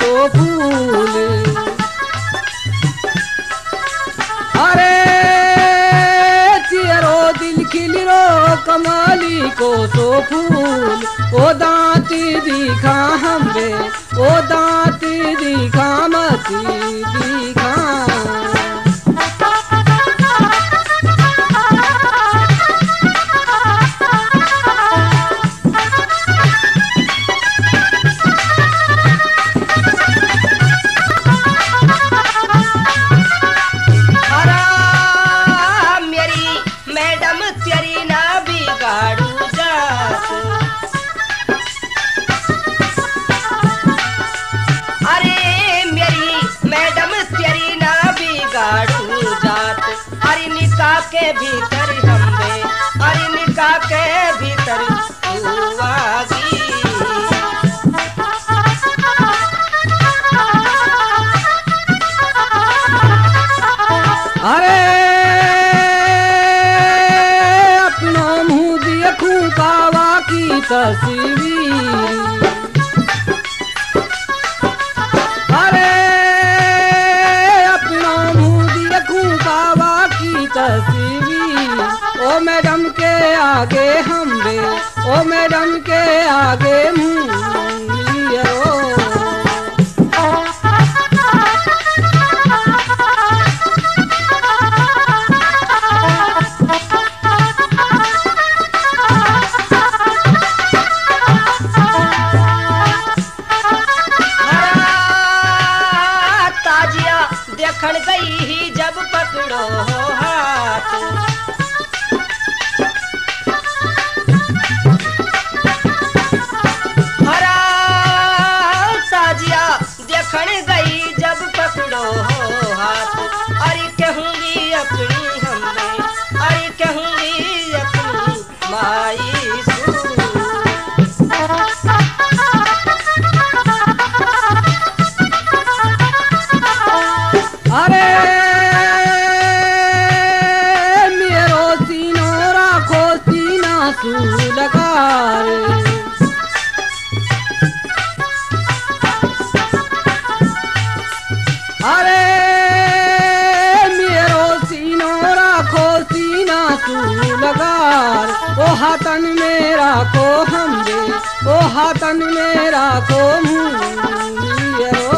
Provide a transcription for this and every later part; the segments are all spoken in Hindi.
सो फूल। अरे चियरो दिल खिलरो कमाली को सो फूल। ओ दांत दिखा हमें, ओ दांत दिखा मती दिखा। के भीतर हमें, अरे निकाह के भीतर तू आगी। अरे अपना मुँह देखूं कावा की तस्वीर। अरे अपना मुँह देखूं कावा की तस्वीर। ओ मैडम के आगे हम बे, ओ मैडम के आगे मुँह लियो। देखण गई ही जब पकड़ो हाथ। हरा ताजिया देखण गई जब पकड़ो हाथ। अरे कहूंगी अपनी हमें, अरे कहूंगी अपनी माई अरे मेरो सीनो राखो सीना सू लगा रे। अरे मेरो सीनो राखो सीना सू लगा रे। ओ हाथन में राखो हम दे, ओ हाथन में राखो मुँह।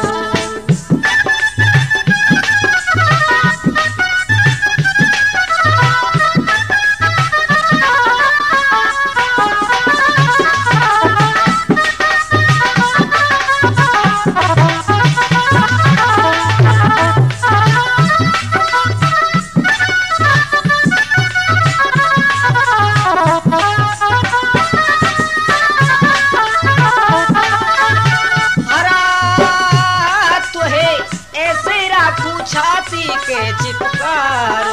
छाती के चिपकार।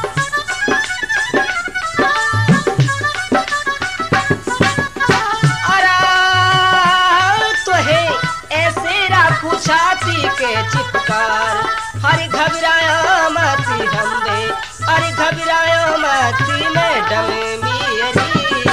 अरा तो है ऐसे राखू छाती के चिपकार। हर घबराया मती हमने, अरे घबराया मती मैडम मेरी।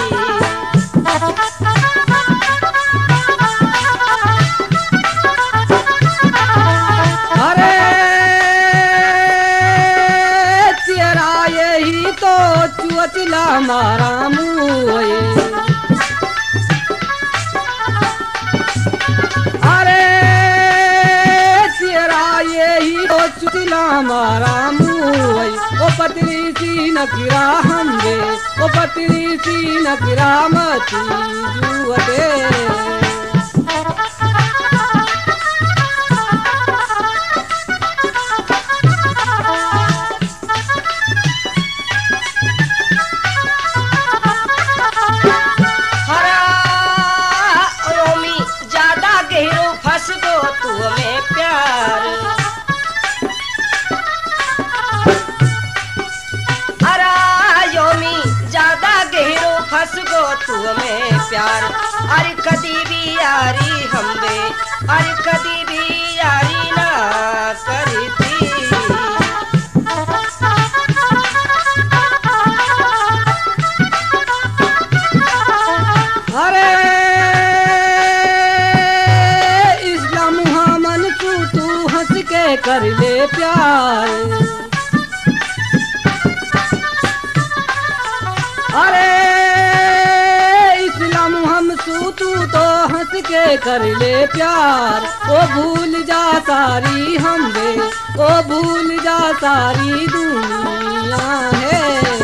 तो चुअचला मारा मुँह। अरे तेरा यही तो चुचला मारा मुँह। ओ पतली सी नकरा हम दे, ओ पतली सी नकरा मती जुअते। फंस गो तू में प्यार। अरे कदी भी यारी हमने, अरे कदी भी यारी ना करती। अरे इस्लाम के कर ले प्यार। ओ भूल जा सारी हम बे, ओ भूल जा सारी दुनिया है।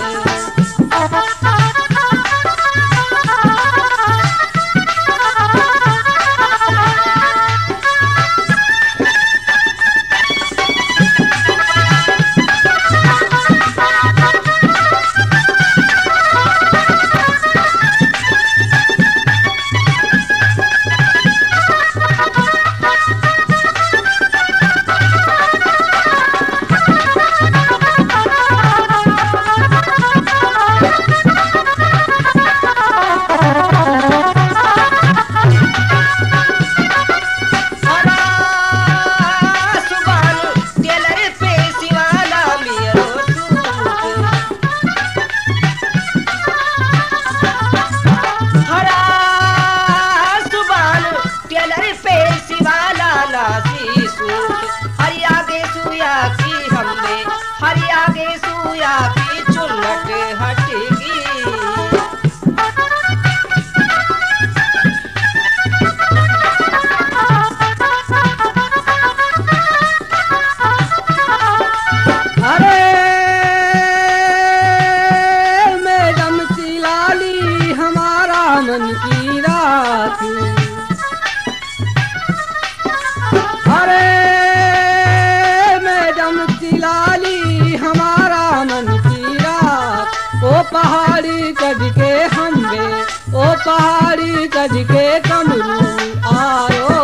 हरी आगे सुया की चुन्नट हटेगी। अरे मैडम चिलाली हमारा मन की रात। अरे मैडम चिलाली हमारा मन की रात। ओ पहाड़ी कज के हमबे, ओ पहाड़ी कज के कमरू आयो।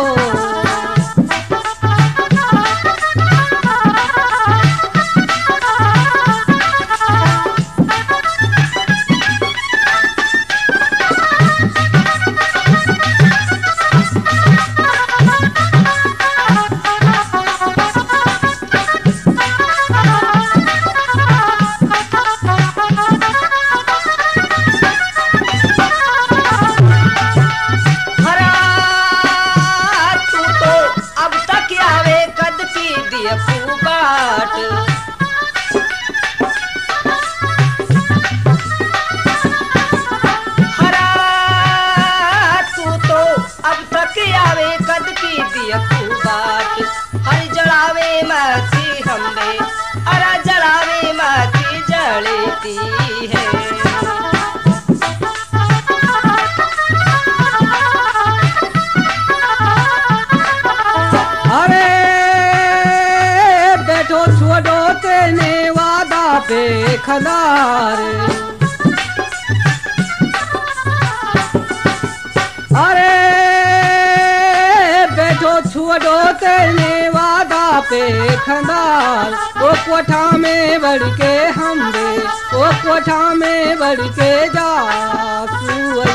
हर जड़ावे माची हमने अरा जड़ावे माची जड़ती है। अरे बैठो छोड़ो तेने वादा पे खदार। अरे बैठो छोड़ो तेने वादा पे खंदार। ओ कोठा में बढ़ के हमबे, ओ कोठा में बढ़ के जा तू